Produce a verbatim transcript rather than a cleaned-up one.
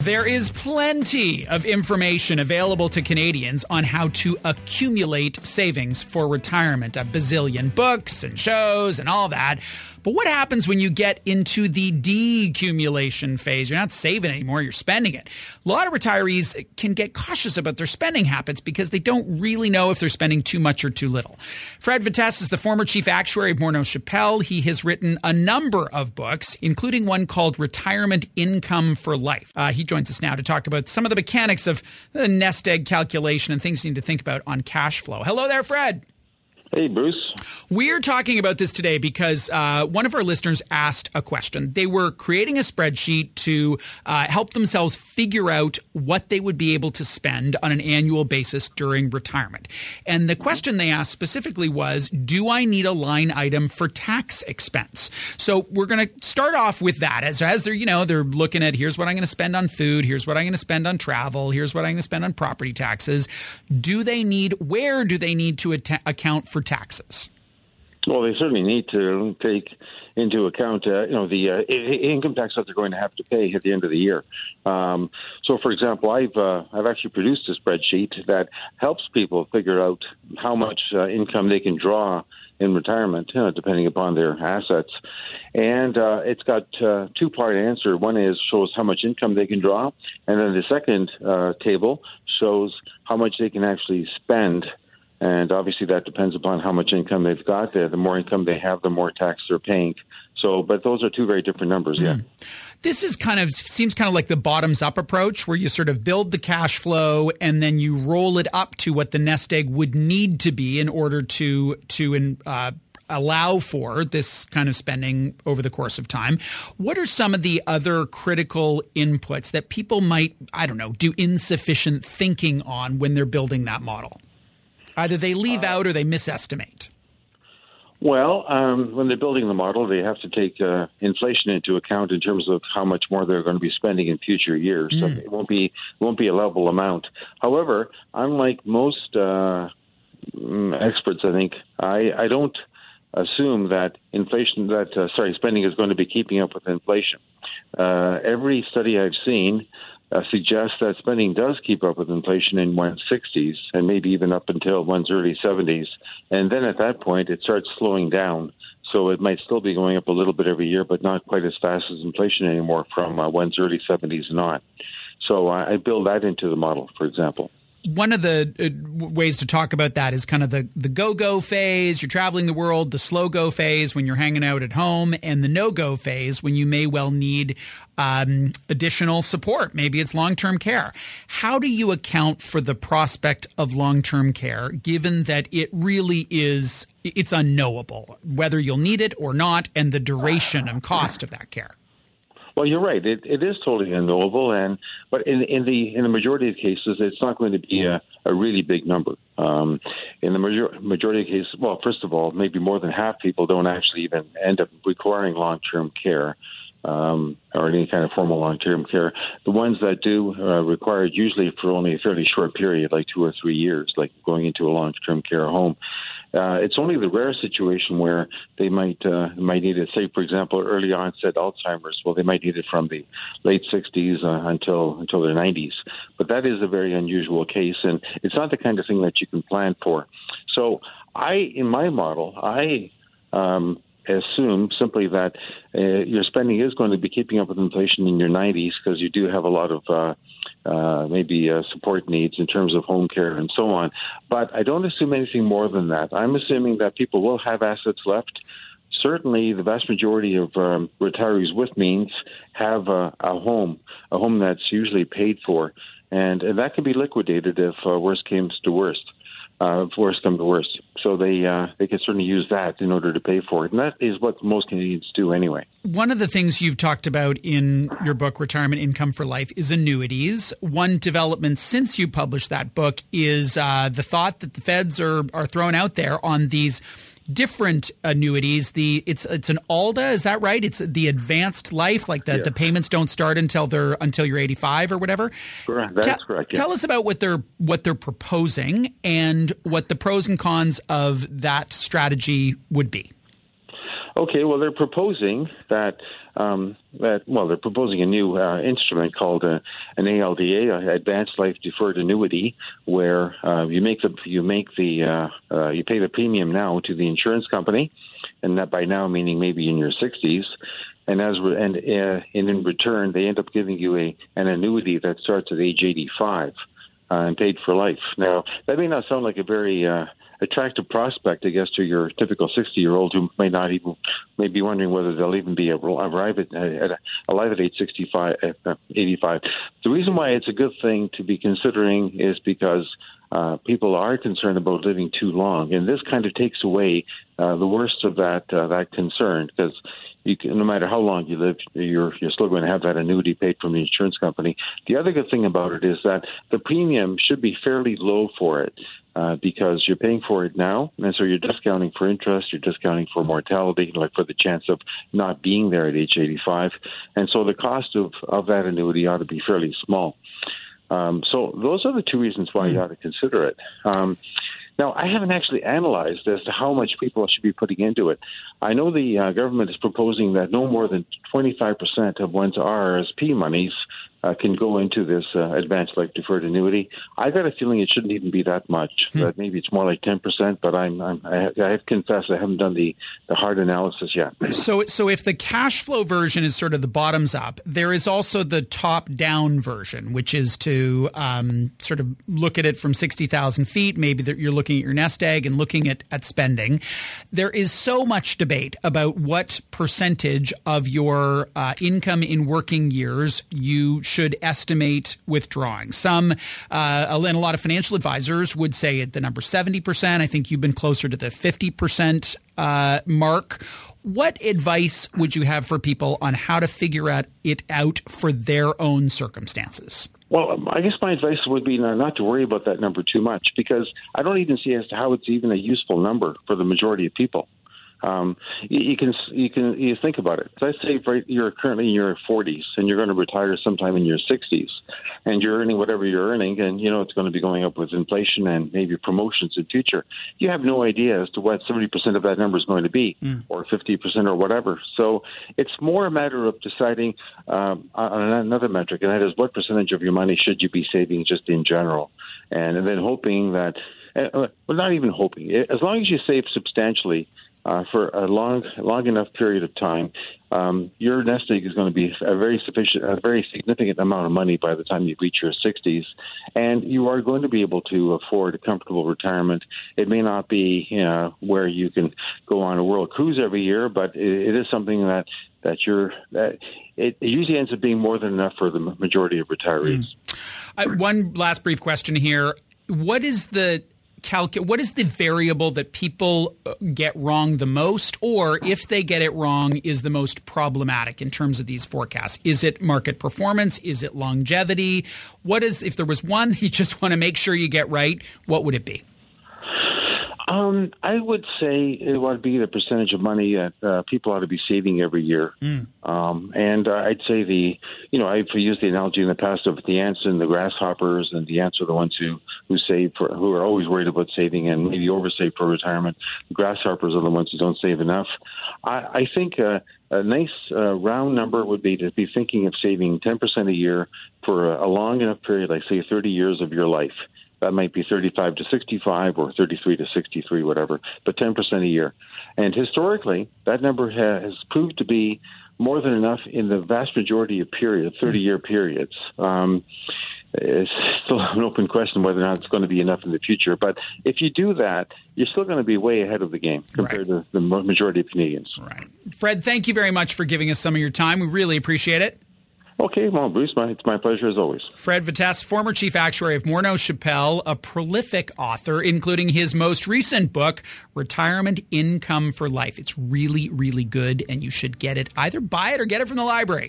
There is plenty of information available to Canadians on how to accumulate savings for retirement. A bazillion books and shows and all that. But what happens when you get into the decumulation phase? You're not saving anymore, you're spending it. A lot of retirees can get cautious about their spending habits because they don't really know if they're spending too much or too little. Fred Vitesse is the former chief actuary of Morneau Shepell. He has written a number of books, including one called Retirement Income for Life. Uh, he joins us now to talk about some of the mechanics of the nest egg calculation and things you need to think about on cash flow. Hello there, Fred. Hey, Bruce. We're talking about this today because uh, one of our listeners asked a question. They were creating a spreadsheet to uh, help themselves figure out what they would be able to spend on an annual basis during retirement. And the question they asked specifically was, do I need a line item for tax expense? So we're going to start off with that. As, as they're, you know, they're looking at, here's what I'm going to spend on food, here's what I'm going to spend on travel, here's what I'm going to spend on property taxes. Do they need, where do they need to at- account for taxes? Well, they certainly need to take into account, uh, you know, the uh, income tax that they're going to have to pay at the end of the year. Um, so, for example, I've uh, I've actually produced a spreadsheet that helps people figure out how much uh, income they can draw in retirement, you know, depending upon their assets. And uh, it's got uh, two-part answer. One is shows how much income they can draw, and then the second uh, table shows how much they can actually spend. And obviously that depends upon how much income they've got there. The more income they have, the more tax they're paying. So, but those are two very different numbers, yeah. Mm. This is kind of, seems kind of like the bottoms-up approach where you sort of build the cash flow and then you roll it up to what the nest egg would need to be in order to, to uh, allow for this kind of spending over the course of time. What are some of the other critical inputs that people might, I don't know, do insufficient thinking on when they're building that model? Either they leave uh, out or they misestimate. Well, um, when they're building the model, they have to take uh, inflation into account in terms of how much more they're going to be spending in future years. Mm. So it won't be it won't be a level amount. However, unlike most uh, experts, I think I, I don't assume that inflation that uh, sorry spending is going to be keeping up with inflation. Uh, every study I've seen Uh, suggests that spending does keep up with inflation in one's sixties and maybe even up until one's early seventies. And then at that point, it starts slowing down. So it might still be going up a little bit every year, but not quite as fast as inflation anymore from uh, one's early seventies and on. So uh, I build that into the model, for example. One of the uh, ways to talk about that is kind of the, the go-go phase. You're traveling the world, the slow-go phase when you're hanging out at home, and the no-go phase when you may well need um, additional support. Maybe it's long-term care. How do you account for the prospect of long-term care, given that it really is, it's unknowable, whether you'll need it or not, and the duration and cost of that care? Well, you're right. It, it is totally unknowable, and but in, in the in the majority of cases, it's not going to be a, a really big number. Um, in the major, majority of cases, well, first of all, maybe more than half people don't actually even end up requiring long-term care um, or any kind of formal long-term care. The ones that do uh, require it usually for only a fairly short period, like two or three years, like going into a long-term care home. Uh, it's only the rare situation where they might uh, might need it. Say, for example, early onset Alzheimer's. Well, they might need it from the late sixties uh, until until their nineties. But that is a very unusual case, and it's not the kind of thing that you can plan for. So, I, in my model, I um, assume simply that uh, your spending is going to be keeping up with inflation in your nineties because you do have a lot of uh, uh, maybe uh, support needs in terms of home care and so on. But I don't assume anything more than that. I'm assuming that people will have assets left. Certainly, the vast majority of um, retirees with means have a, a home, a home that's usually paid for, and, and that can be liquidated if uh, worst comes to worst. Uh, if worst come to worst. So they uh, they can certainly use that in order to pay for it. And that is what most Canadians do anyway. One of the things you've talked about in your book, Retirement Income for Life, is annuities. One development since you published that book is uh, the thought that the feds are are throwing out there on these different annuities. The it's it's an ALDA, is that right? It's the advanced life, like the, yeah. the payments don't start until they're until you're eighty-five or whatever. Correct. That's Te- correct. Yeah. Tell us about what they're what they're proposing and what the pros and cons of that strategy would be. Okay, well, they're proposing that um, that, well, they're proposing a new uh, instrument called uh, an A L D A, uh, Advanced Life Deferred Annuity, where uh, you make the you make the uh, uh, you pay the premium now to the insurance company, and that by now meaning maybe in your sixties. And as re- and uh, and in return, they end up giving you a an annuity that starts at age eighty-five uh, and paid for life. Now, that may not sound like a very uh, attractive prospect, I guess, to your typical sixty-year-old who may not even may be wondering whether they'll even be able to arrive at, at alive at age sixty-five, uh, eighty-five. The reason why it's a good thing to be considering is because uh, people are concerned about living too long, and this kind of takes away uh, the worst of that uh, that concern, because you can, no matter how long you live, you're you're still going to have that annuity paid from the insurance company. The other good thing about it is that the premium should be fairly low for it uh, because you're paying for it now, and so you're discounting for interest, you're discounting for mortality, like for the chance of not being there at age eighty-five, and so the cost of, of that annuity ought to be fairly small. Um, so those are the two reasons why you ought to consider it. Um, Now, I haven't actually analyzed as to how much people should be putting into it. I know the uh, government is proposing that no more than twenty-five percent of one's R R S P monies uh, can go into this uh, advanced life deferred annuity. I got a feeling it shouldn't even be that much. Hmm. That maybe it's more like ten percent, but I'm, I'm, I, I have confessed I haven't done the, the hard analysis yet. So, so if the cash flow version is sort of the bottoms up, there is also the top down version, which is to um, sort of look at it from sixty thousand feet. Maybe that you're looking at your nest egg and looking at, at spending. There is so much debate about what percentage of your uh, income in working years you should estimate withdrawing. Some, uh, and a lot of financial advisors would say the number seventy percent. I think you've been closer to the fifty percent uh, mark. What advice would you have for people on how to figure out it out for their own circumstances? Well, I guess my advice would be not to worry about that number too much, because I don't even see as to how it's even a useful number for the majority of people. Um, you, you can you can you think about it. Let's say right, you're currently in your forties and you're going to retire sometime in your sixties, and you're earning whatever you're earning, and you know it's going to be going up with inflation and maybe promotions in future. You have no idea as to what seventy percent of that number is going to be, mm. or fifty percent or whatever. So it's more a matter of deciding um, on another metric, and that is what percentage of your money should you be saving just in general, and, and then hoping that, uh, well, not even hoping, as long as you save substantially Uh, for a long, long enough period of time, um, your nest egg is going to be a very sufficient, a very significant amount of money by the time you reach your sixties, and you are going to be able to afford a comfortable retirement. It may not be, you know, where you can go on a world cruise every year, but it, it is something that that you're that it, it usually ends up being more than enough for the majority of retirees. Mm. Uh, one last brief question here: What is the Calcu- what is the variable that people get wrong the most, or if they get it wrong, is the most problematic in terms of these forecasts? Is it market performance? Is it longevity? What is, if there was one you just want to make sure you get right, what would it be? Um, I would say it would be the percentage of money that uh, people ought to be saving every year. Mm. Um, and uh, I'd say the, you know, I've used the analogy in the past of the ants and the grasshoppers, and the ants are the ones who, who save for, who are always worried about saving and maybe oversave for retirement. The grasshoppers are the ones who don't save enough. I, I think uh, a nice uh, round number would be to be thinking of saving ten percent a year for a, a long enough period, like say thirty years of your life. That might be thirty-five to sixty-five or thirty-three to sixty-three, whatever, but ten percent a year. And historically, that number has proved to be more than enough in the vast majority of periods, thirty-year periods. Um, it's still an open question whether or not it's going to be enough in the future. But if you do that, you're still going to be way ahead of the game compared right. to the majority of Canadians. Right. Fred, thank you very much for giving us some of your time. We really appreciate it. Okay, well, Bruce, my, it's my pleasure as always. Fred Vitesse, former chief actuary of Morneau Shepell, a prolific author, including his most recent book, Retirement Income for Life. It's really, really good, and you should get it. Either buy it or get it from the library.